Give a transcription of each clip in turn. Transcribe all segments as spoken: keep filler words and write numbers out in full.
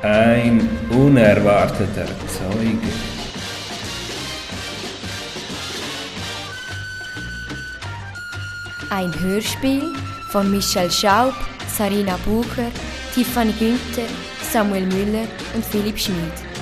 Ein unerwarteter Zeuge. Ein Hörspiel von Michelle Schaub, Sarina Bucher, Tiffany Günther, Samuel Müller und Philipp Schmid.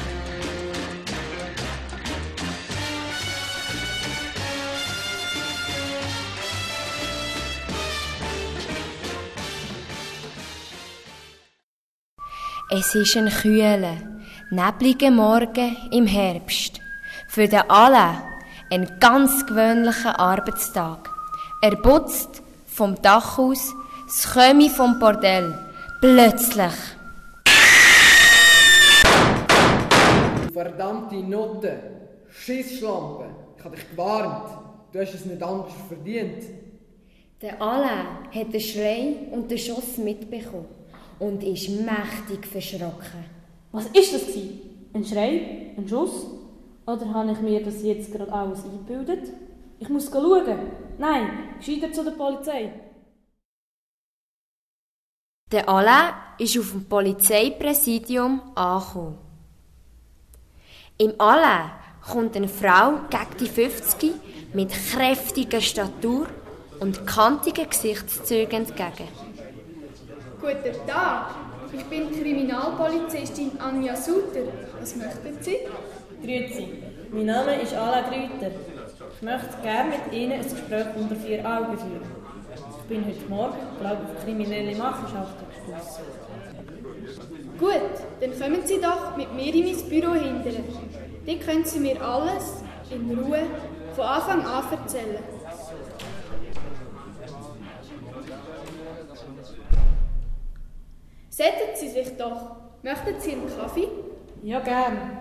Es ist ein kühler, nebliger Morgen im Herbst. Für den Alain ein ganz gewöhnlicher Arbeitstag. Er putzt vom Dach aus, es komme vom Bordell. Plötzlich. Verdammte Note, Schissschlampe, ich habe dich gewarnt. Du hast es nicht anders verdient. Der Alain hat den Schrei und den Schuss mitbekommen und ist mächtig verschrocken. Was ist das gewesen? Ein Schrei? Ein Schuss? Oder habe ich mir das jetzt gerade alles eingebildet? Ich muss schauen. Nein, gescheiter zu der Polizei. Der Alain ist auf dem Polizeipräsidium angekommen. Im Alain kommt eine Frau gegen die fünfzig mit kräftiger Statur und kantigen Gesichtszügen entgegen. Guten Tag, ich bin Kriminalpolizistin Anja Suter. Was möchten Sie? Grüezi, mein Name ist Alain Grüter. Ich möchte gerne mit Ihnen ein Gespräch unter vier Augen führen. Ich bin heute Morgen, glaube ich, auf kriminelle Machenschaften gestoßen. Gut, dann kommen Sie doch mit mir in mein Büro hindern. Dort können Sie mir alles in Ruhe von Anfang an erzählen. Setzen Sie sich doch. Möchten Sie einen Kaffee? Ja, gern.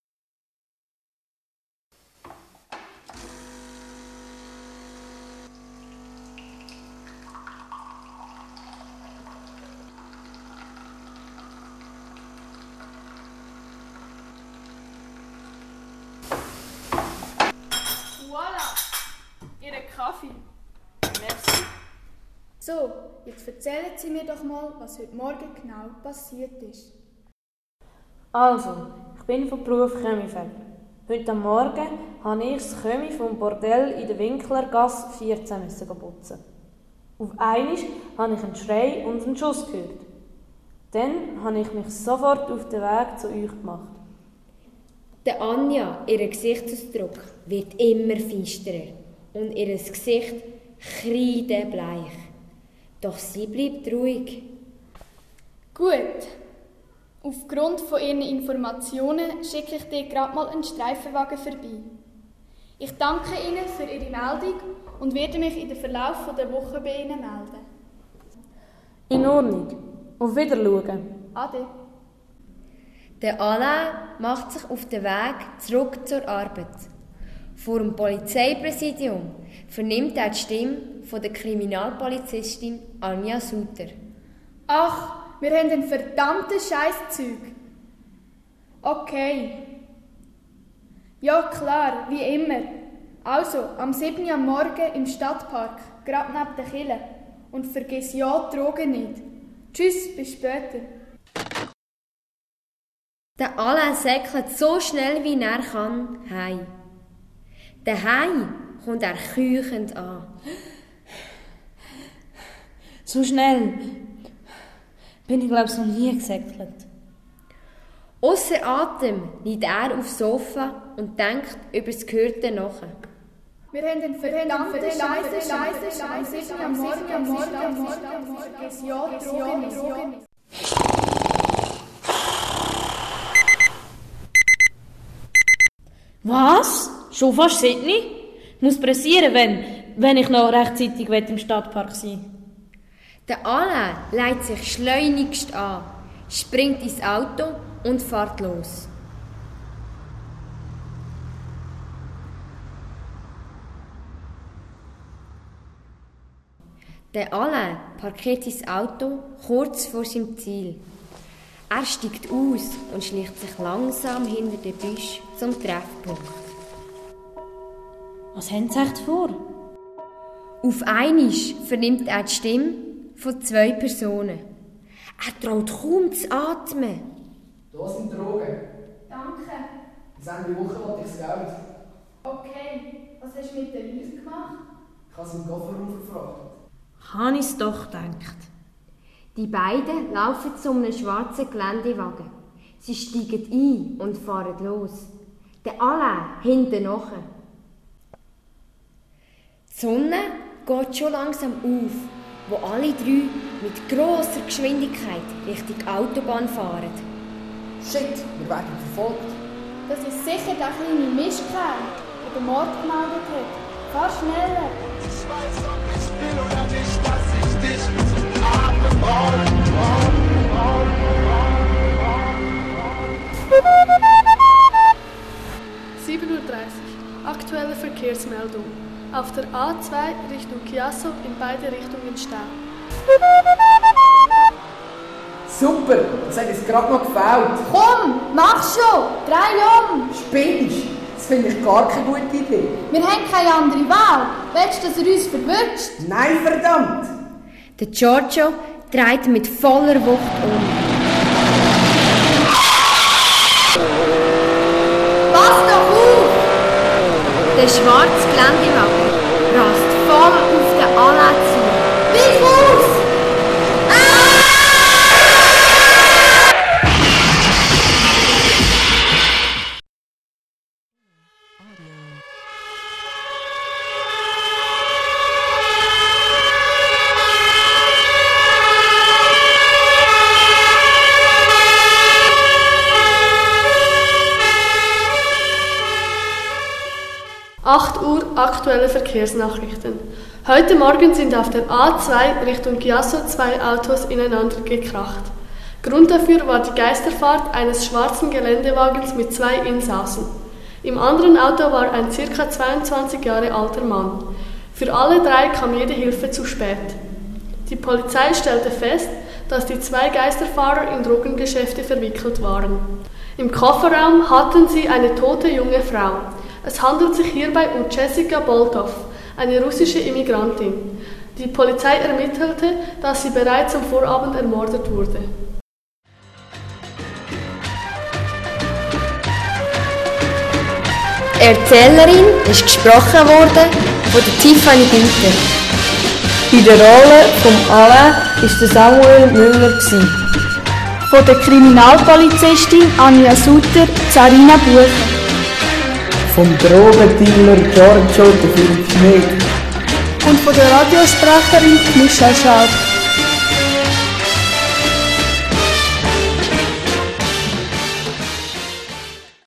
Voilà, Ihren Kaffee. Merci. So, jetzt erzählen Sie mir doch mal, was heute Morgen genau passiert ist. Also, ich bin von Beruf Chemiefäger. Heute am Morgen habe ich das Chemie vom Bordell in der Winklergasse vierzehn putzen. Auf einmal habe ich einen Schrei und einen Schuss gehört. Dann habe ich mich sofort auf den Weg zu euch gemacht. Der Anja, ihr Gesichtsausdruck wird immer finsterer und ihr Gesicht kreidebleich. Doch sie bleibt ruhig. Gut. Aufgrund von Ihren Informationen schicke ich dir gerade mal einen Streifenwagen vorbei. Ich danke Ihnen für Ihre Meldung und werde mich in den Verlauf der Woche bei Ihnen melden. In Ordnung. Auf Wiedersehen. Ade. Der Alain macht sich auf den Weg zurück zur Arbeit. Vor dem Polizeipräsidium vernimmt er die Stimme von der Kriminalpolizistin Anja Suter. Ach, wir haben ein verdammtes Scheißzeug. Okay. Ja, klar, wie immer. Also, am siebten Uhr am Morgen im Stadtpark, gerade neben der Kille. Und vergiss ja die Drogen nicht. Tschüss, bis später. Der Alain säckelt so schnell wie er kann heim. Daheim kommt er keuchend an. So schnell bin ich, glaube ich, noch nie gesäckelt. Ausser Atem liegt er aufs Sofa und denkt über das Gehörte nach. Wir haben den verdammten Scheiße, Scheiße, Scheiße, am Morgen, am Morgen, am Morgen, am Morgen, vergiss ja die Drogen nicht. Was? Schon fast Sydney? Muss pressieren, wenn, wenn ich noch rechtzeitig im Stadtpark sein will. Der Alain legt sich schleunigst an, springt ins Auto und fährt los. Der Alain parkiert sein Auto kurz vor seinem Ziel. Er steigt aus und schleicht sich langsam hinter den Büsch zum Treffpunkt. Was haben Sie echt vor? Auf einmal vernimmt er die Stimme von zwei Personen. Er traut kaum zu atmen. Da sind Drogen. Danke. Bis Ende Woche wollte ich das Geld. Okay, was hast du mit der Liv gemacht? Ich habe sie im Kofferraum verfrachtet. Habe ich es doch gedacht. Die beiden laufen zu einem schwarzen Geländewagen. Sie steigen ein und fahren los. Der Alain hinten nachher. Die Sonne geht schon langsam auf, wo alle drei mit grosser Geschwindigkeit Richtung Autobahn fahren. Shit, wir werden verfolgt. Das ist sicher der kleine Mischkerl, der den Mord gemeldet hat. Fahr schneller. Ich weiß, ob ich will oder nicht, dass ich dich atmen brauche. sieben Uhr dreißig. Aktuelle Verkehrsmeldung. Auf der A zwei Richtung Chiasso in beide Richtungen Stau. Super, das hat uns gerade noch gefällt. Komm, mach schon! Drei um! Spinnst? Das finde ich gar keine gute Idee. Wir haben keine andere Wahl. Willst du, dass er uns verwünscht? Nein, verdammt! Der Giorgio dreht mit voller Wucht um. Pass doch auf! Der schwarze Geländewagen rast voll auf den Alain zu. Wich aus! acht Uhr aktuelle Verkehrsnachrichten. Heute Morgen sind auf der A zwei Richtung Chiasso zwei Autos ineinander gekracht. Grund dafür war die Geisterfahrt eines schwarzen Geländewagens mit zwei Insassen. Im anderen Auto war ein ca. zweiundzwanzig Jahre alter Mann. Für alle drei kam jede Hilfe zu spät. Die Polizei stellte fest, dass die zwei Geisterfahrer in Drogengeschäfte verwickelt waren. Im Kofferraum hatten sie eine tote junge Frau. Es handelt sich hierbei um Jessica Boltov, eine russische Immigrantin. Die Polizei ermittelte, dass sie bereits am Vorabend ermordet wurde. Erzählerin ist gesprochen worden von der Tiffany Günther. In der Rolle von Alain war der Samuel Müller. Von der Kriminalpolizistin Anja Sutter, Sarina Bucher. Vom Drogendealer Giorgio, der Philipp Schmidt. Und von der Radiosprecherin Michelle Schaub.